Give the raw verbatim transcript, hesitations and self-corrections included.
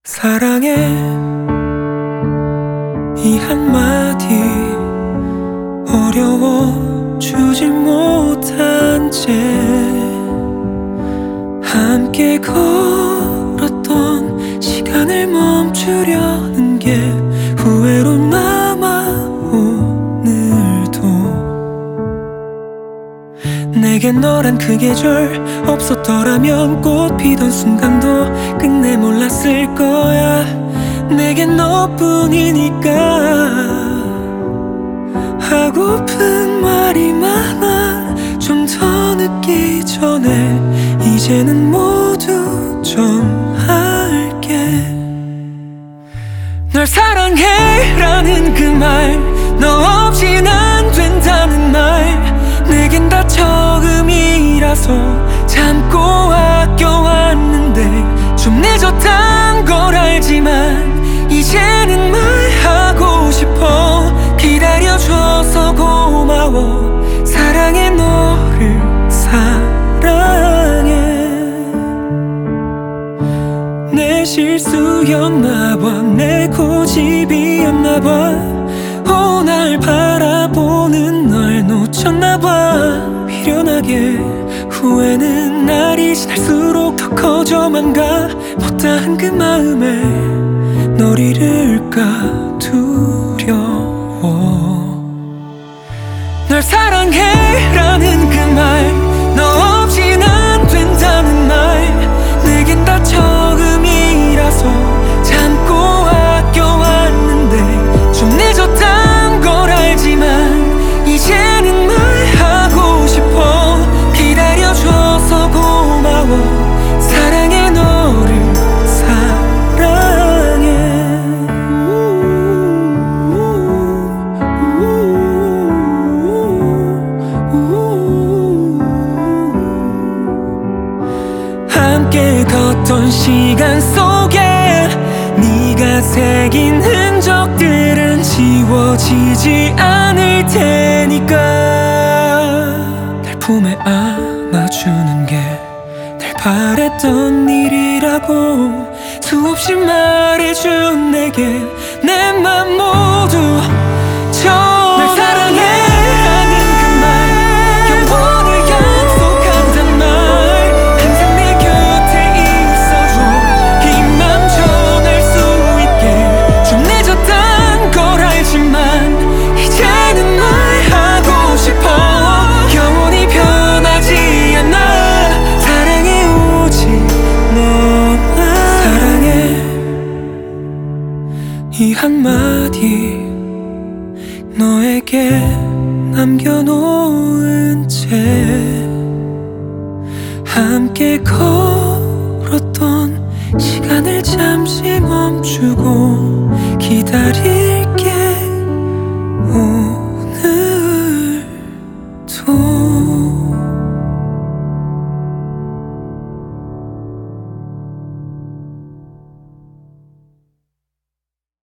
사랑해 이 한마디 어려워주지 못한 채 함께 걸었던 시간을 멈추려는 게 후회로 남아 오늘도. 내겐 너란 그 계절 없었더라면 꽃 피던 순간도 끝내 몰랐을 거야. 내겐 너뿐이니까 하고픈 말이 많아. 좀 더 늦기 전에 이제는 모두 정할게. 널 사랑해 라는 그 말, 너 없인 안 된다는 말, 내겐 다 처음이라서 참고 아껴왔는데 좀 늦었단 걸 알지만 이제는 말하고 싶어. 기다려줘서 고마워. 사랑해 너를 사랑해. 내 실수였나봐, 내 고집이었나봐. 오, 날 바라보는 널 놓쳤나봐. 미련하게 후회는 날이 지날수록 더 커져만 가. 못다한 그 마음에 널 잃을까 두려워. 널 사랑해 라는 그 말, 너 없인 안 된다는 말, 내겐 다 처음이라서 참고 아껴왔는데 좀 늦었단 걸 알지만 이제는 말하고 싶어. 기다려줘서 고마워. 사랑해 너를 사랑해. 함께 걷던 시간 속에 네가 새긴 흔적들은 지워지지 않을 테니까. 날 품에 안아주는 게 늘 바랬던 일이라고 수없이 말해준 내게 내 맘 모두 줘. 날 사랑해 라는 그 말, 영원을 약속한단 말, 항상 내 곁에 있어줘. 이 맘 전할 수 있게 좀 늦었단 걸 알지만 이제는 말하고 싶어. 영원히 변하지 않아. 사랑해 오직 너만. 사랑해 이 한마디 너에게 남겨놓은 채 함께 걸었던 시간을 잠시 멈추고 기다리